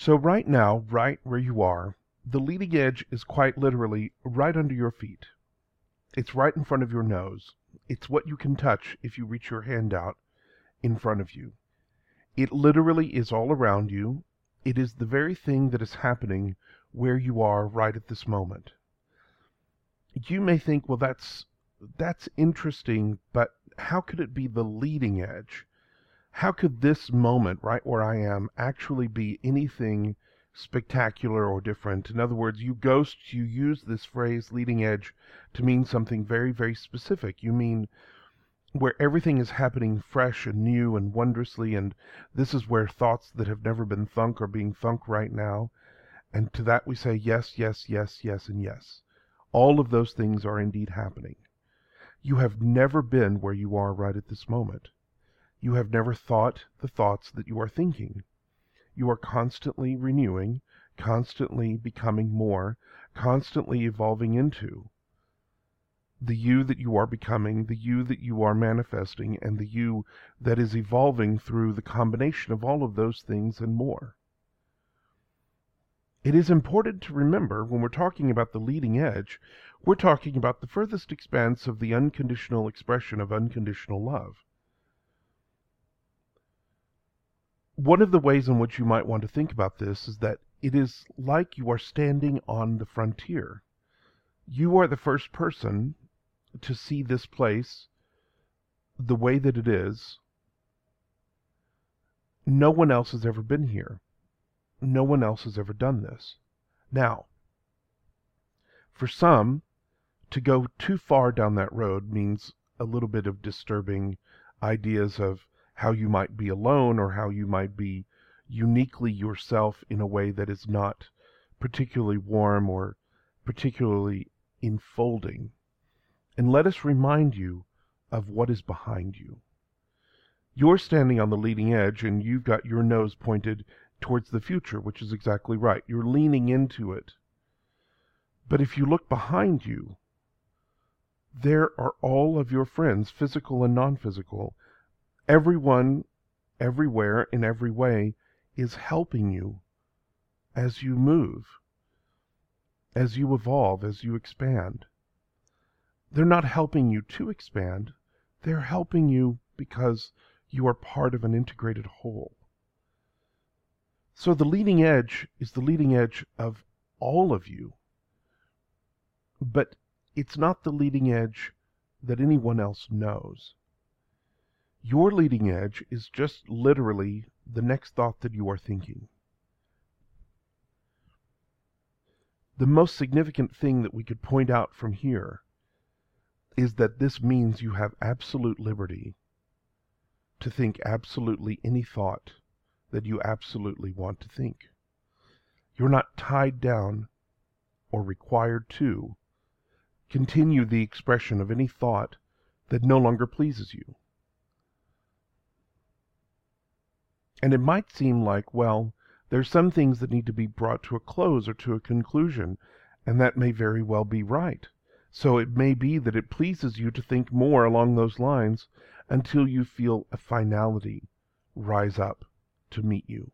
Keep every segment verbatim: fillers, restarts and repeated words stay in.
So right now, right where you are, the leading edge is quite literally right under your feet. It's right in front of your nose. It's what you can touch if you reach your hand out in front of you. It literally is all around you. It is the very thing that is happening where you are right at this moment. You may think, well, that's that's interesting, but how could it be the leading edge? How could this moment right where I am actually be anything spectacular or different? In other words, you ghosts, you use this phrase leading edge to mean something very, very specific. You mean where everything is happening fresh and new and wondrously, and this is where thoughts that have never been thunk are being thunk right now. And to that we say yes, yes, yes, yes, and yes. All of those things are indeed happening. You have never been where you are right at this moment. You have never thought the thoughts that you are thinking. You are constantly renewing, constantly becoming more, constantly evolving into the you that you are becoming, the you that you are manifesting, and the you that is evolving through the combination of all of those things and more. It is important to remember when we're talking about the leading edge, we're talking about the furthest expanse of the unconditional expression of unconditional love. One of the ways in which you might want to think about this is that it is like you are standing on the frontier. You are the first person to see this place the way that it is. No one else has ever been here. No one else has ever done this. Now, for some, to go too far down that road means a little bit of disturbing ideas of how you might be alone or how you might be uniquely yourself in a way that is not particularly warm or particularly enfolding. And let us remind you of what is behind you. You're standing on the leading edge and you've got your nose pointed towards the future, which is exactly right. You're leaning into it. But if you look behind you, there are all of your friends, physical and non-physical. Everyone, everywhere, in every way, is helping you as you move, as you evolve, as you expand. They're not helping you to expand. They're helping you because you are part of an integrated whole. So the leading edge is the leading edge of all of you. But it's not the leading edge that anyone else knows. Your leading edge is just literally the next thought that you are thinking. The most significant thing that we could point out from here is that this means you have absolute liberty to think absolutely any thought that you absolutely want to think. You're not tied down or required to continue the expression of any thought that no longer pleases you. And it might seem like, well, there's some things that need to be brought to a close or to a conclusion, and that may very well be right. So it may be that it pleases you to think more along those lines until you feel a finality rise up to meet you.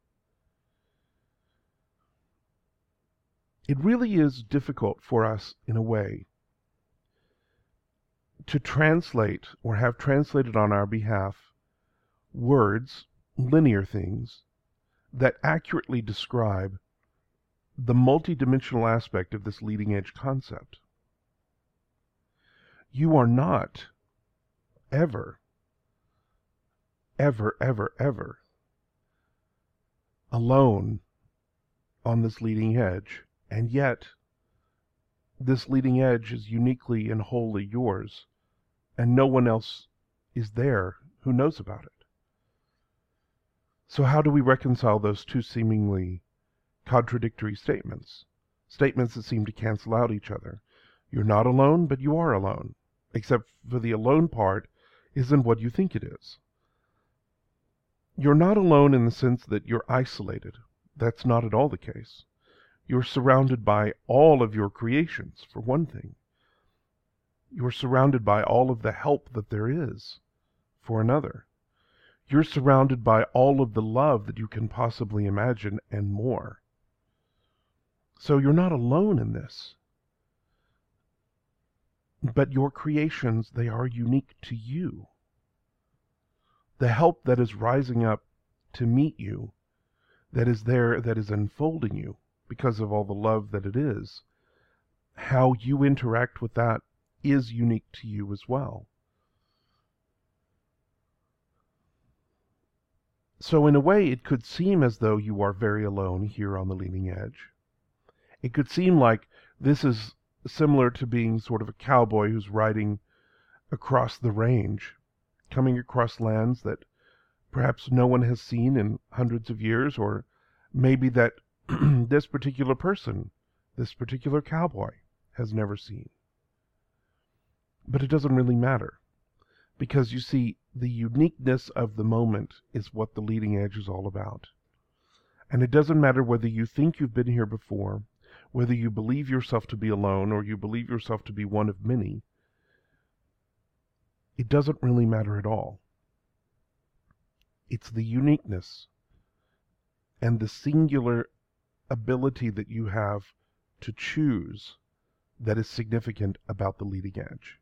It really is difficult for us, in a way, to translate or have translated on our behalf words, linear things, that accurately describe the multidimensional aspect of this leading edge concept. You are not ever, ever, ever, ever alone on this leading edge, and yet this leading edge is uniquely and wholly yours, and no one else is there who knows about it. So how do we reconcile those two seemingly contradictory statements? Statements that seem to cancel out each other. You're not alone, but you are alone, except for the alone part isn't what you think it is. You're not alone in the sense that you're isolated. That's not at all the case. You're surrounded by all of your creations, for one thing. You're surrounded by all of the help that there is, for another. You're surrounded by all of the love that you can possibly imagine and more. So you're not alone in this. But your creations, they are unique to you. The help that is rising up to meet you, that is there, that is enfolding you because of all the love that it is, how you interact with that is unique to you as well. So in a way, it could seem as though you are very alone here on the leading edge. It could seem like this is similar to being sort of a cowboy who's riding across the range, coming across lands that perhaps no one has seen in hundreds of years, or maybe that this particular person, this particular cowboy, has never seen. But it doesn't really matter, because you see, the uniqueness of the moment is what the leading edge is all about. And it doesn't matter whether you think you've been here before, whether you believe yourself to be alone, or you believe yourself to be one of many. It doesn't really matter at all. It's the uniqueness and the singular ability that you have to choose that is significant about the leading edge.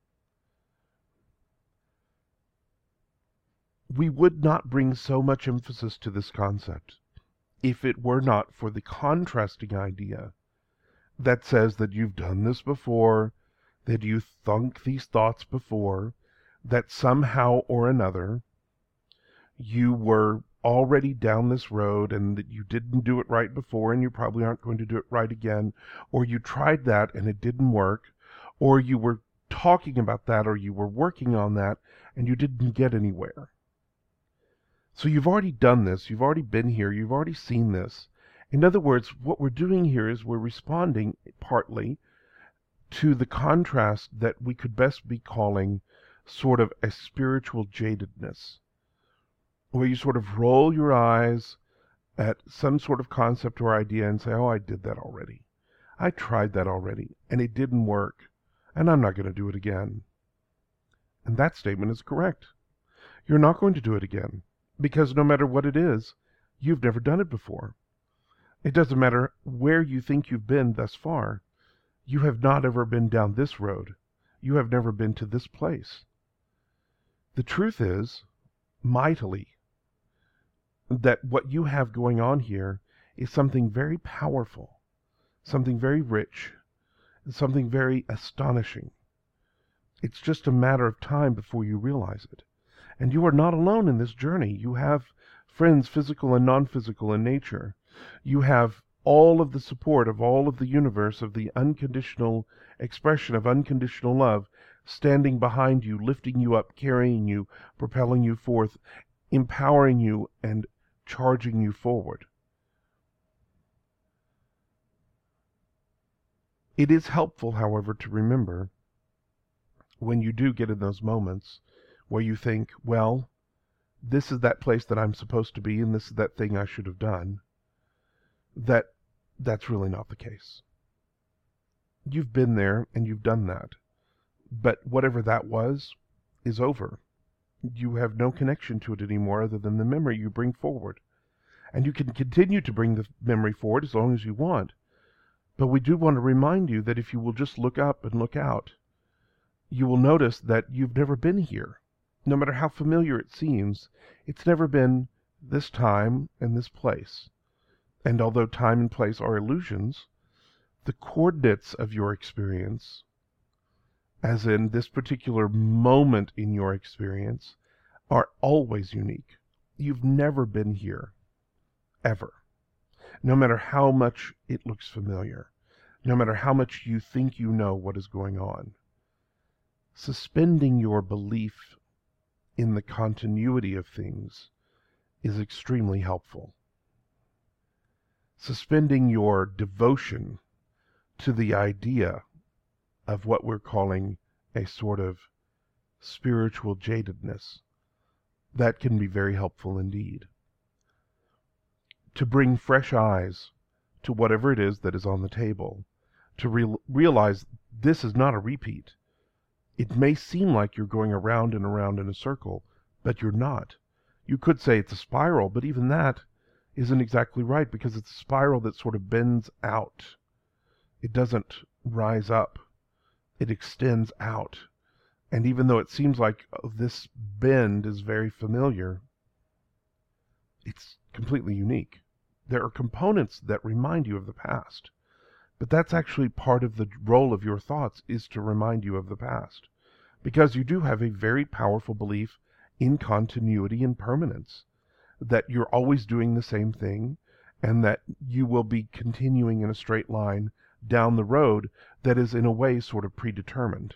We would not bring so much emphasis to this concept if it were not for the contrasting idea that says that you've done this before, that you thunk these thoughts before, that somehow or another you were already down this road and that you didn't do it right before and you probably aren't going to do it right again, or you tried that and it didn't work, or you were talking about that or you were working on that and you didn't get anywhere. So you've already done this, you've already been here, you've already seen this. In other words, what we're doing here is we're responding partly to the contrast that we could best be calling sort of a spiritual jadedness, where you sort of roll your eyes at some sort of concept or idea and say, oh, I did that already. I tried that already, and it didn't work, and I'm not going to do it again. And that statement is correct. You're not going to do it again, because no matter what it is, you've never done it before. It doesn't matter where you think you've been thus far. You have not ever been down this road. You have never been to this place. The truth is, mightily, that what you have going on here is something very powerful, something very rich, something very astonishing. It's just a matter of time before you realize it. And you are not alone in this journey. You have friends, physical and non-physical in nature. You have all of the support of all of the universe, of the unconditional expression of unconditional love, standing behind you, lifting you up, carrying you, propelling you forth, empowering you, and charging you forward. It is helpful, however, to remember, when you do get in those moments where you think, well, this is that place that I'm supposed to be, and this is that thing I should have done, that that's really not the case. You've been there and you've done that. But whatever that was is over. You have no connection to it anymore other than the memory you bring forward. And you can continue to bring the memory forward as long as you want. But we do want to remind you that if you will just look up and look out, you will notice that you've never been here. No matter how familiar it seems, it's never been this time and this place. And although time and place are illusions, the coordinates of your experience, as in this particular moment in your experience, are always unique. You've never been here, ever. No matter how much it looks familiar, no matter how much you think you know what is going on. Suspending your belief in the continuity of things is extremely helpful. Suspending your devotion to the idea of what we're calling a sort of spiritual jadedness, that can be very helpful indeed. To bring fresh eyes to whatever it is that is on the table, to re- realize this is not a repeat. It may seem like you're going around and around in a circle, but you're not. You could say it's a spiral, but even that isn't exactly right, because it's a spiral that sort of bends out. It doesn't rise up. It extends out. And even though it seems like oh, this bend is very familiar, it's completely unique. There are components that remind you of the past. But that's actually part of the role of your thoughts, is to remind you of the past. Because you do have a very powerful belief in continuity and permanence, that you're always doing the same thing, and that you will be continuing in a straight line down the road that is in a way sort of predetermined.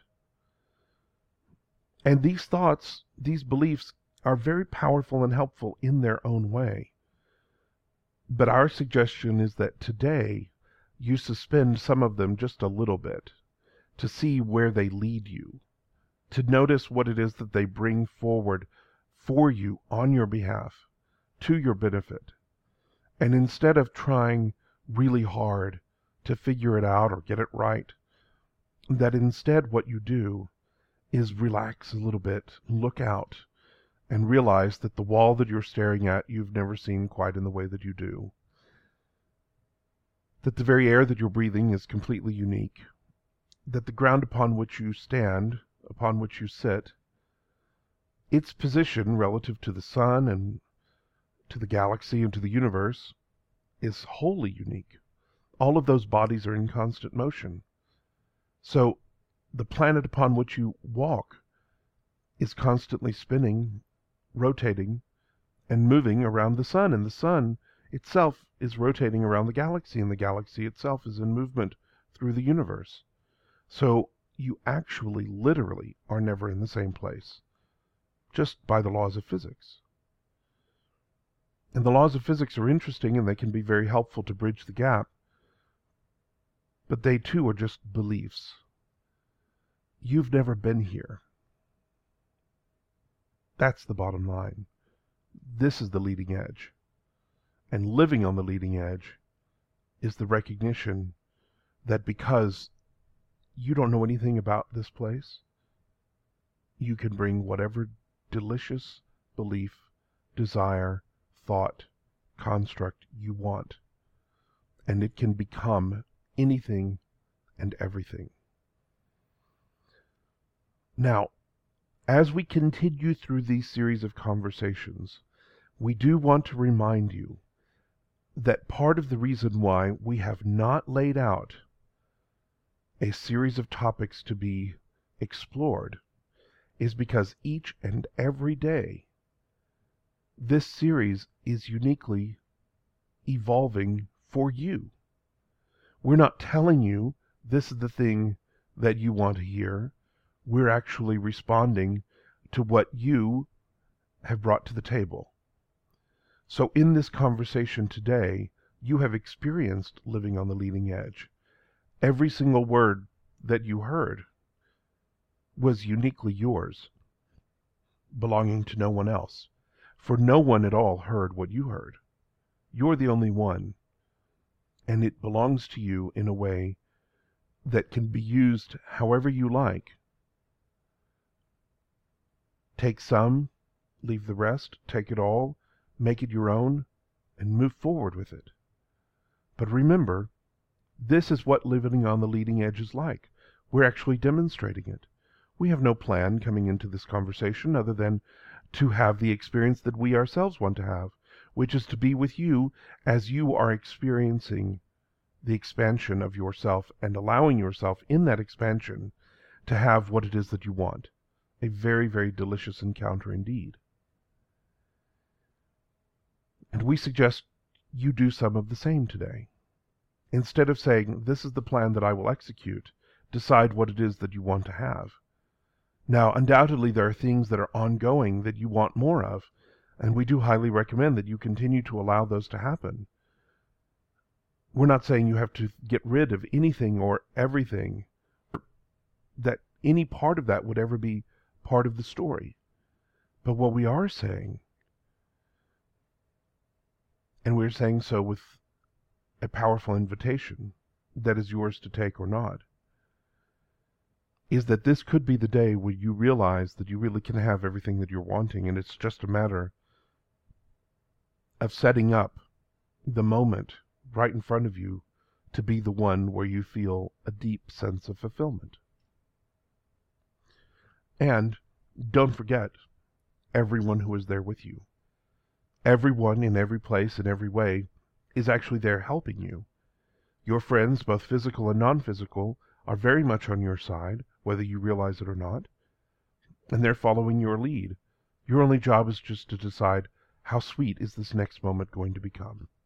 And these thoughts, these beliefs, are very powerful and helpful in their own way. But our suggestion is that today you suspend some of them just a little bit to see where they lead you, to notice what it is that they bring forward for you on your behalf, to your benefit. And instead of trying really hard to figure it out or get it right, that instead what you do is relax a little bit, look out, and realize that the wall that you're staring at you've never seen quite in the way that you do. That the very air that you're breathing is completely unique. That the ground upon which you stand, upon which you sit, its position relative to the sun and to the galaxy and to the universe is wholly unique. All of those bodies are in constant motion. So the planet upon which you walk is constantly spinning, rotating, and moving around the sun, and the sun itself is rotating around the galaxy, and the galaxy itself is in movement through the universe. So you actually, literally, are never in the same place, just by the laws of physics. And the laws of physics are interesting, and they can be very helpful to bridge the gap, but they too are just beliefs. You've never been here. That's the bottom line. This is the leading edge. And living on the leading edge is the recognition that because you don't know anything about this place, you can bring whatever delicious belief, desire, thought, construct you want, and it can become anything and everything. Now, as we continue through these series of conversations, we do want to remind you that part of the reason why we have not laid out a series of topics to be explored is because each and every day this series is uniquely evolving for you. We're not telling you this is the thing that you want to hear. We're actually responding to what you have brought to the table. So in this conversation today, you have experienced living on the leading edge. Every single word that you heard was uniquely yours, belonging to no one else. For no one at all heard what you heard. You're the only one, and it belongs to you in a way that can be used however you like. Take some, leave the rest, take it all, make it your own, and move forward with it. But remember, this is what living on the leading edge is like. We're actually demonstrating it. We have no plan coming into this conversation other than to have the experience that we ourselves want to have, which is to be with you as you are experiencing the expansion of yourself and allowing yourself in that expansion to have what it is that you want. A very, very delicious encounter indeed. And we suggest you do some of the same today. Instead of saying, this is the plan that I will execute, decide what it is that you want to have. Now, undoubtedly, there are things that are ongoing that you want more of, and we do highly recommend that you continue to allow those to happen. We're not saying you have to get rid of anything or everything, that any part of that would ever be part of the story. But what we are saying, and we're saying so with a powerful invitation that is yours to take or not, is that this could be the day where you realize that you really can have everything that you're wanting, and it's just a matter of setting up the moment right in front of you to be the one where you feel a deep sense of fulfillment. And don't forget everyone who is there with you. Everyone in every place in every way is actually there helping you. Your friends, both physical and non-physical, are very much on your side, whether you realize it or not, and they're following your lead. Your only job is just to decide, how sweet is this next moment going to become?